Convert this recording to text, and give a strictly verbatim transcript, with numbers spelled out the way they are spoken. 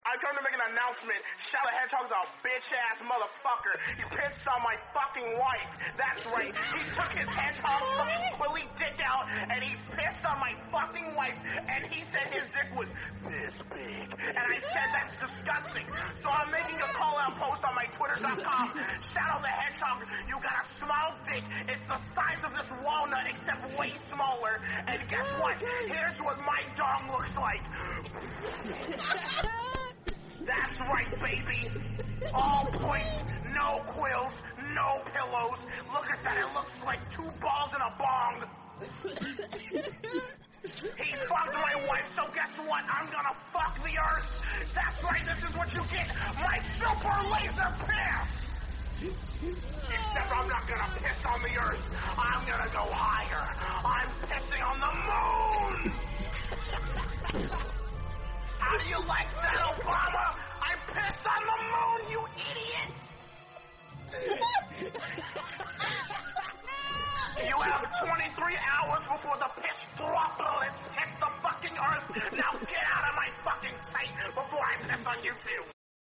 I come to make an announcement. Shadow the Hedgehog's a bitch-ass motherfucker. He pissed on my fucking wife. That's right. He took his hedgehog fucking Willy dick out and he pissed on my fucking wife and he said his dick was this big. And I said that's disgusting. So I'm making a call-out post on my twitter dot com. Shadow the Hedgehog, you got a small dick. It's the size of this walnut except way smaller. And guess what? Here's what my dong looks like. That's right, baby. All points, no quills, no pillows. Look at that, it looks like two balls in a bong. He fucked my wife, so guess what? I'm gonna fuck the earth. That's right, this is what you get. My super laser piss. Except I'm not gonna piss on the earth. I'm gonna go higher. I'm pissing on the moon. How do you like that, Obama? I pissed on the moon, you idiot! You have twenty-three hours before the piss droplets hit the fucking earth. Now get out of my fucking sight before I piss on you too.